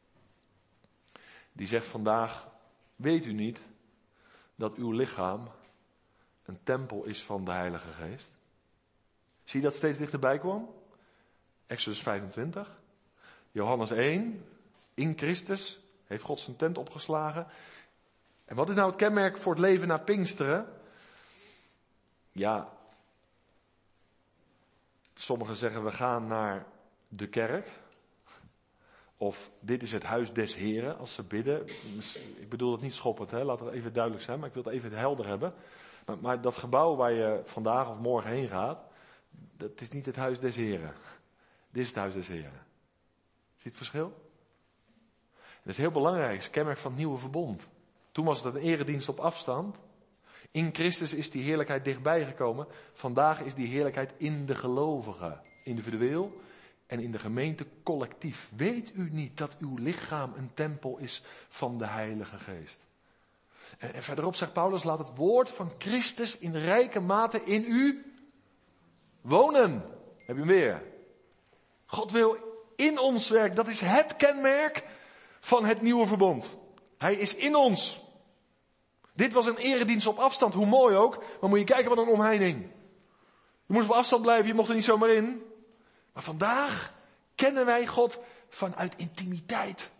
Die zegt vandaag, weet u niet dat uw lichaam een tempel is van de Heilige Geest? Zie je dat steeds dichterbij kwam? Exodus vijfentwintig. Johannes één. In Christus heeft God zijn tent opgeslagen. En wat is nou het kenmerk voor het leven na Pinksteren? Ja, sommigen zeggen we gaan naar de kerk. Of dit is het huis des Heren, als ze bidden. Ik bedoel het niet schoppend, hè? Laat het even duidelijk zijn, maar ik wil het even helder hebben. Maar, maar dat gebouw waar je vandaag of morgen heen gaat, dat is niet het huis des Heren. Dit is het huis des Heren. Zie je het verschil? Dat is heel belangrijk, het is kenmerk van het nieuwe verbond. Toen was het een eredienst op afstand. In Christus is die heerlijkheid dichtbij gekomen. Vandaag is die heerlijkheid in de gelovigen, individueel en in de gemeente collectief. Weet u niet dat uw lichaam een tempel is van de Heilige Geest? En, en verderop zegt Paulus, laat het woord van Christus in rijke mate in u wonen. Heb je hem weer? God wil in ons werken. Dat is het kenmerk van het nieuwe verbond. Hij is in ons. Dit was een eredienst op afstand, hoe mooi ook. Maar moet je kijken wat een omheining. Je moest op afstand blijven, je mocht er niet zomaar in. Maar vandaag kennen wij God vanuit intimiteit.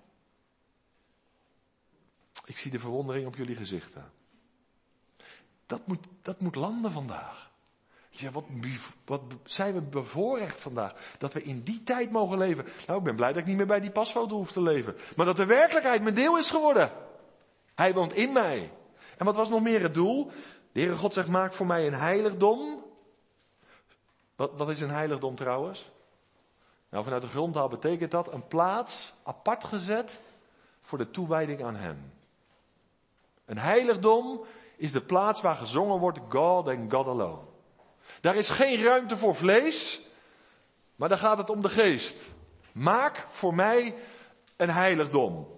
Ik zie de verwondering op jullie gezichten. Dat moet, dat moet landen vandaag. Ja, wat, wat zijn we bevoorrecht vandaag. Dat we in die tijd mogen leven. Nou, ik ben blij dat ik niet meer bij die pasfoto hoef te leven. Maar dat de werkelijkheid mijn deel is geworden. Hij woont in mij. En wat was nog meer het doel? De Heere God zegt, maak voor mij een heiligdom. Wat, wat is een heiligdom trouwens? Nou, vanuit de grondtaal betekent dat een plaats apart gezet voor de toewijding aan hem. Een heiligdom is de plaats waar gezongen wordt God and God alone. Daar is geen ruimte voor vlees, maar daar gaat het om de geest. Maak voor mij een heiligdom.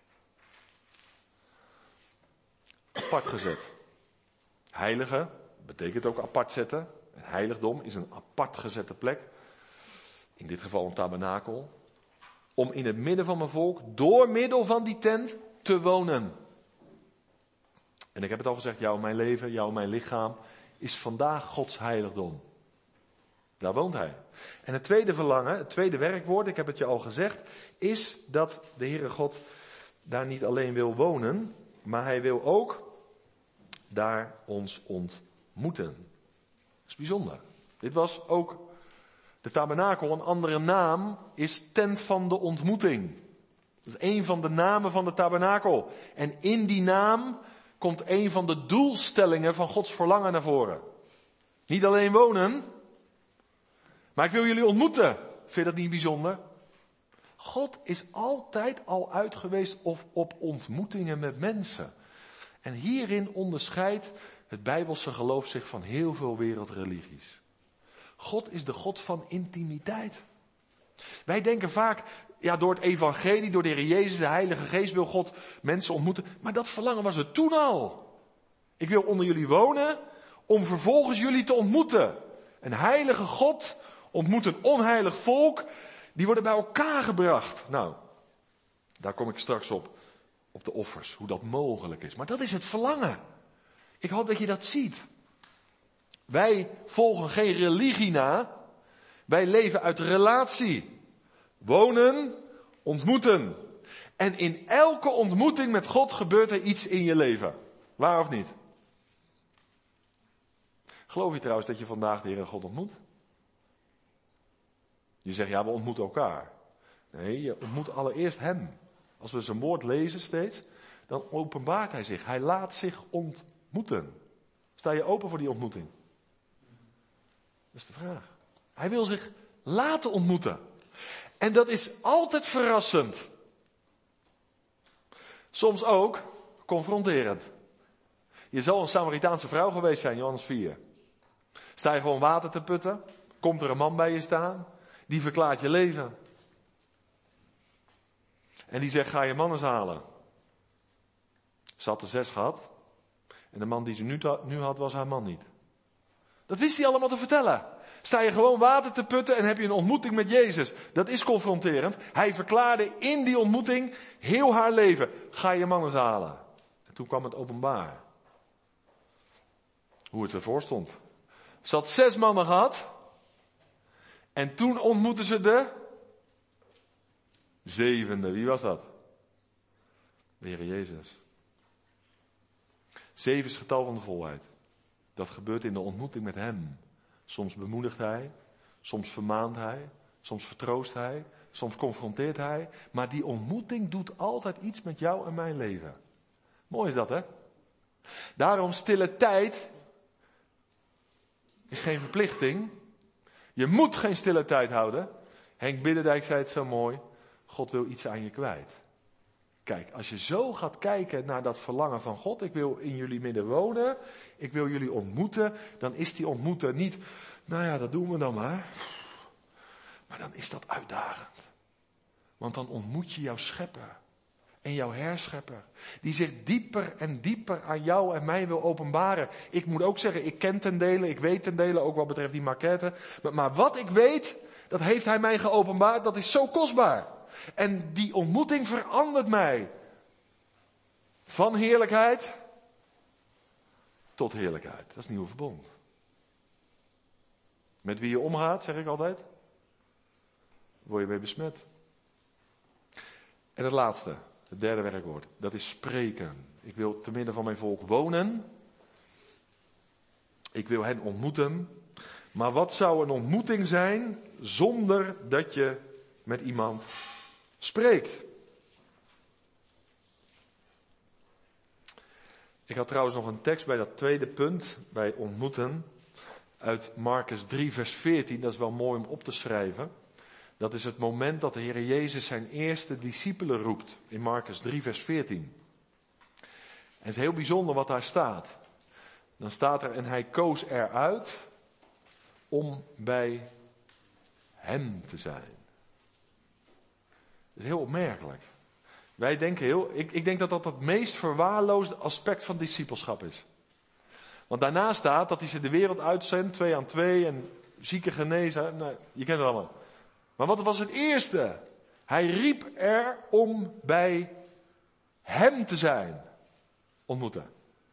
Apart gezet. Heilige betekent ook apart zetten. Een heiligdom is een apart gezette plek. In dit geval een tabernakel. Om in het midden van mijn volk, door middel van die tent, te wonen. En ik heb het al gezegd, jouw mijn leven, jouw mijn lichaam, is vandaag Gods heiligdom. Daar woont hij. En het tweede verlangen, het tweede werkwoord, ik heb het je al gezegd, is dat de Heere God daar niet alleen wil wonen, maar hij wil ook daar ons ontmoeten. Dat is bijzonder. Dit was ook de tabernakel, een andere naam is tent van de ontmoeting. Dat is een van de namen van de tabernakel. En in die naam komt een van de doelstellingen van Gods verlangen naar voren. Niet alleen wonen, maar ik wil jullie ontmoeten. Vind je dat niet bijzonder? God is altijd al uit geweest of op ontmoetingen met mensen. En hierin onderscheidt het Bijbelse geloof zich van heel veel wereldreligies. God is de God van intimiteit. Wij denken vaak, ja, door het evangelie, door de Heer Jezus, de Heilige Geest wil God mensen ontmoeten. Maar dat verlangen was er toen al. Ik wil onder jullie wonen om vervolgens jullie te ontmoeten. Een heilige God ontmoet een onheilig volk. Die worden bij elkaar gebracht. Nou, daar kom ik straks op. Op de offers, hoe dat mogelijk is. Maar dat is het verlangen. Ik hoop dat je dat ziet. Wij volgen geen religie na. Wij leven uit relatie. Wonen, ontmoeten. En in elke ontmoeting met God gebeurt er iets in je leven. Waar of niet? Geloof je trouwens dat je vandaag de Heer God ontmoet? Je zegt, ja, we ontmoeten elkaar. Nee, je ontmoet allereerst Hem. Als we zijn woord lezen steeds, dan openbaart Hij zich. Hij laat zich ontmoeten. Sta je open voor die ontmoeting? Dat is de vraag. Hij wil zich laten ontmoeten. En dat is altijd verrassend. Soms ook confronterend. Je zal een Samaritaanse vrouw geweest zijn, Johannes vier. Sta je gewoon water te putten, komt er een man bij je staan, die verklaart je leven. En die zegt, ga je man eens halen. Ze had er zes gehad. En de man die ze nu, nu had, was haar man niet. Dat wist hij allemaal te vertellen. Sta je gewoon water te putten en heb je een ontmoeting met Jezus. Dat is confronterend. Hij verklaarde in die ontmoeting heel haar leven. Ga je man eens halen. En toen kwam het openbaar. Hoe het ervoor stond. Ze had zes mannen gehad. En toen ontmoette ze de zevende. Wie was dat? De Heer Jezus. Zeven is het getal van de volheid. Dat gebeurt in de ontmoeting met Hem. Soms bemoedigt Hij, soms vermaant Hij, soms vertroost Hij, soms confronteert Hij. Maar die ontmoeting doet altijd iets met jou en mijn leven. Mooi is dat, hè? Daarom stille tijd is geen verplichting. Je moet geen stille tijd houden. Henk Biddendijk zei het zo mooi. God wil iets aan je kwijt. Kijk, als je zo gaat kijken naar dat verlangen van God. Ik wil in jullie midden wonen. Ik wil jullie ontmoeten. Dan is die ontmoeten niet, nou ja, dat doen we dan maar. Maar dan is dat uitdagend. Want dan ontmoet je jouw schepper. En jouw herschepper. Die zich dieper en dieper aan jou en mij wil openbaren. Ik moet ook zeggen, ik ken ten dele, ik weet ten dele, ook wat betreft die maquette. Maar, maar wat ik weet, dat heeft hij mij geopenbaard, dat is zo kostbaar. En die ontmoeting verandert mij. Van heerlijkheid tot heerlijkheid. Dat is het nieuwe verbond. Met wie je omgaat, zeg ik altijd, word je mee besmet. En het laatste, het derde werkwoord, dat is spreken. Ik wil te midden van mijn volk wonen. Ik wil hen ontmoeten. Maar wat zou een ontmoeting zijn zonder dat je met iemand spreekt? Ik had trouwens nog een tekst bij dat tweede punt, bij ontmoeten, uit Marcus drie vers veertien. Dat is wel mooi om op te schrijven. Dat is het moment dat de Heer Jezus zijn eerste discipelen roept. In Marcus drie vers veertien. En het is heel bijzonder wat daar staat. Dan staat er, en hij koos eruit om bij hem te zijn. Dat is heel opmerkelijk. Wij denken heel, ik, ik denk dat dat het meest verwaarloosde aspect van discipelschap is. Want daarna staat dat hij ze de wereld uitzendt, twee aan twee, en zieken genezen. Nou, je kent het allemaal. Maar wat was het eerste? Hij riep er om bij hem te zijn. Ontmoeten.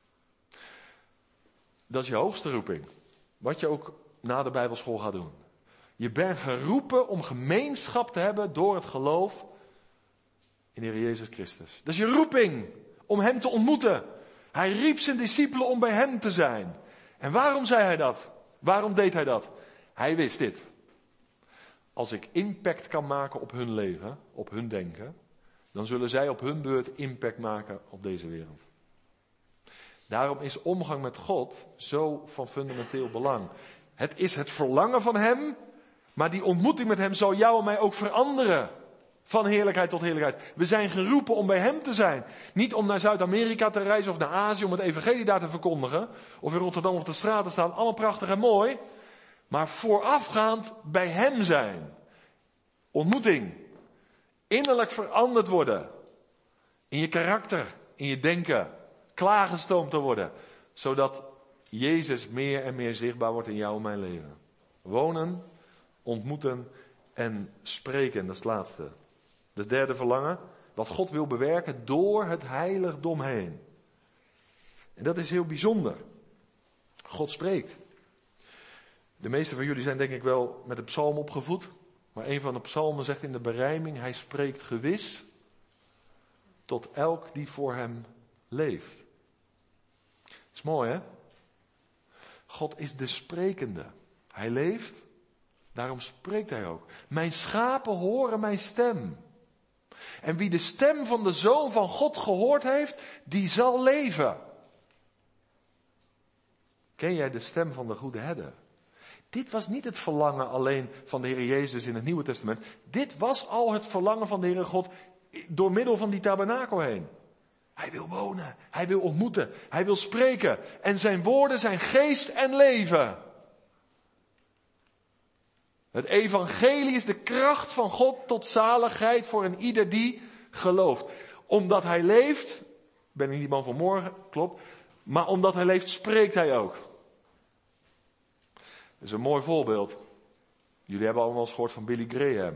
Dat is je hoogste roeping. Wat je ook na de Bijbelschool gaat doen. Je bent geroepen om gemeenschap te hebben door het geloof in de Heer Jezus Christus. Dat is je roeping om hem te ontmoeten. Hij riep zijn discipelen om bij hem te zijn. En waarom zei hij dat? Waarom deed hij dat? Hij wist dit. Als ik impact kan maken op hun leven, op hun denken, dan zullen zij op hun beurt impact maken op deze wereld. Daarom is omgang met God zo van fundamenteel belang. Het is het verlangen van hem, maar die ontmoeting met hem zal jou en mij ook veranderen. Van heerlijkheid tot heerlijkheid. We zijn geroepen om bij hem te zijn. Niet om naar Zuid-Amerika te reizen of naar Azië om het evangelie daar te verkondigen. Of in Rotterdam op de straat te staan. Allemaal prachtig en mooi. Maar voorafgaand bij hem zijn. Ontmoeting. Innerlijk veranderd worden. In je karakter, in je denken. Klaargestoomd te worden. Zodat Jezus meer en meer zichtbaar wordt in jou en mijn leven. Wonen, ontmoeten en spreken. Dat is het laatste. Dat is het derde verlangen. Wat God wil bewerken door het heiligdom heen. En dat is heel bijzonder. God spreekt. De meeste van jullie zijn denk ik wel met de psalm opgevoed. Maar een van de psalmen zegt in de berijming. Hij spreekt gewis tot elk die voor hem leeft. Dat is mooi hè. God is de sprekende. Hij leeft. Daarom spreekt hij ook. Mijn schapen horen mijn stem. En wie de stem van de Zoon van God gehoord heeft, die zal leven. Ken jij de stem van de goede herder? Dit was niet het verlangen alleen van de Heer Jezus in het Nieuwe Testament. Dit was al het verlangen van de Heere God door middel van die tabernakel heen. Hij wil wonen, hij wil ontmoeten, hij wil spreken. En zijn woorden zijn geest en leven. Het evangelie is de kracht van God tot zaligheid voor een ieder die gelooft. Omdat hij leeft, ben ik niet man van morgen, klopt. Maar omdat hij leeft, spreekt hij ook. Dat is een mooi voorbeeld. Jullie hebben allemaal eens gehoord van Billy Graham.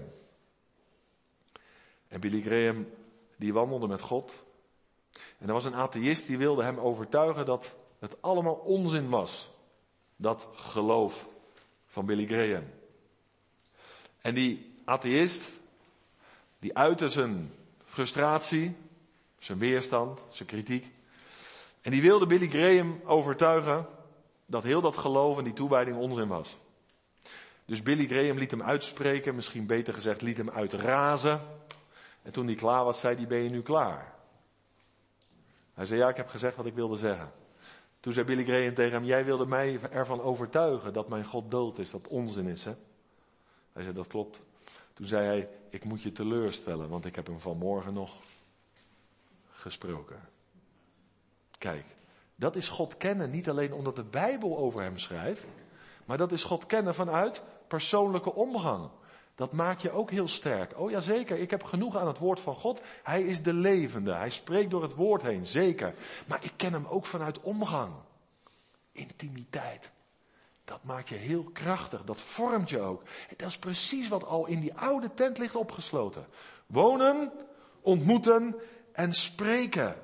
En Billy Graham, die wandelde met God. En er was een atheïst die wilde hem overtuigen dat het allemaal onzin was. Dat geloof van Billy Graham. En die atheïst, die uitte zijn frustratie, zijn weerstand, zijn kritiek. En die wilde Billy Graham overtuigen dat heel dat geloof en die toewijding onzin was. Dus Billy Graham liet hem uitspreken, misschien beter gezegd liet hem uitrazen. En toen hij klaar was, zei hij, ben je nu klaar? Hij zei, ja, ik heb gezegd wat ik wilde zeggen. Toen zei Billy Graham tegen hem, jij wilde mij ervan overtuigen dat mijn God dood is, dat onzin is, hè? Hij zei, dat klopt. Toen zei hij, ik moet je teleurstellen, want ik heb hem vanmorgen nog gesproken. Kijk, dat is God kennen, niet alleen omdat de Bijbel over hem schrijft, maar dat is God kennen vanuit persoonlijke omgang. Dat maakt je ook heel sterk. Oh ja, zeker, ik heb genoeg aan het woord van God. Hij is de levende, hij spreekt door het woord heen, zeker. Maar ik ken hem ook vanuit omgang. Intimiteit. Dat maakt je heel krachtig, dat vormt je ook. En dat is precies wat al in die oude tent ligt opgesloten. Wonen, ontmoeten en spreken.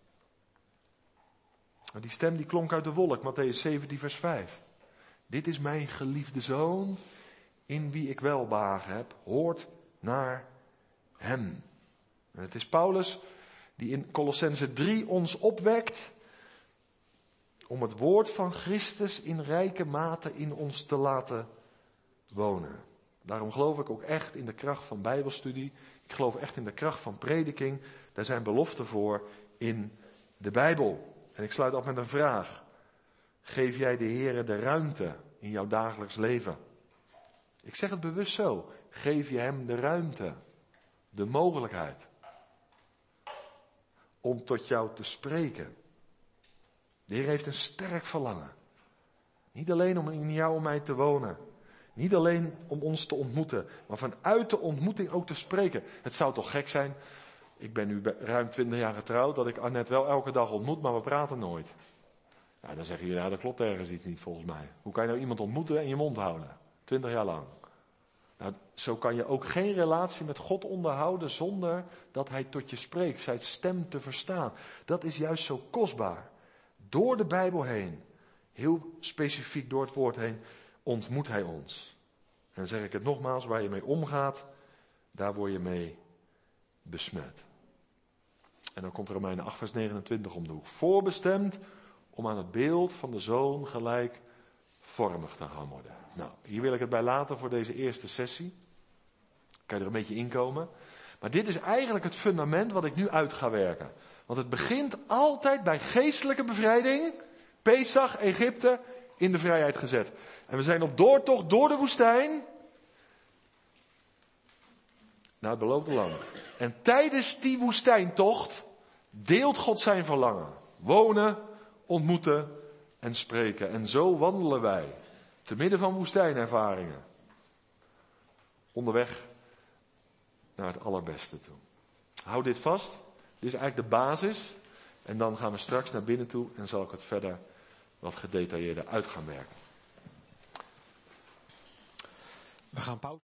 Die stem die klonk uit de wolk, Mattheüs zeventien vers vijf. Dit is mijn geliefde zoon, in wie ik welbehagen heb, hoort naar hem. En het is Paulus die in Kolossenzen drie ons opwekt om het woord van Christus in rijke mate in ons te laten wonen. Daarom geloof ik ook echt in de kracht van Bijbelstudie. Ik geloof echt in de kracht van prediking. Daar zijn beloften voor in de Bijbel. En ik sluit af met een vraag. Geef jij de Heere de ruimte in jouw dagelijks leven? Ik zeg het bewust zo. Geef je hem de ruimte, de mogelijkheid om tot jou te spreken. De Heer heeft een sterk verlangen. Niet alleen om in jou en mij te wonen. Niet alleen om ons te ontmoeten. Maar vanuit de ontmoeting ook te spreken. Het zou toch gek zijn. Ik ben nu ruim twintig jaar getrouwd. Dat ik Annette wel elke dag ontmoet. Maar we praten nooit. Ja, dan zeggen jullie, ja, dat klopt ergens iets niet volgens mij. Hoe kan je nou iemand ontmoeten en je mond houden? Twintig jaar lang. Nou, zo kan je ook geen relatie met God onderhouden zonder dat hij tot je spreekt, zijn stem te verstaan. Dat is juist zo kostbaar. Door de Bijbel heen, heel specifiek door het woord heen, ontmoet hij ons. En dan zeg ik het nogmaals, waar je mee omgaat, daar word je mee besmet. En dan komt Romeinen acht vers negenentwintig om de hoek. Voorbestemd om aan het beeld van de Zoon gelijkvormig te gaan worden. Nou, hier wil ik het bij laten voor deze eerste sessie. Kan je er een beetje inkomen. Maar dit is eigenlijk het fundament wat ik nu uit ga werken. Want het begint altijd bij geestelijke bevrijding. Pesach, Egypte, in de vrijheid gezet. En we zijn op doortocht door de woestijn naar het beloofde land. En tijdens die woestijntocht deelt God zijn verlangen. Wonen, ontmoeten en spreken. En zo wandelen wij, te midden van woestijnervaringen, onderweg naar het allerbeste toe. Hou dit vast. Dit is eigenlijk de basis. En dan gaan we straks naar binnen toe en zal ik het verder wat gedetailleerder uit gaan werken.
We gaan pauze.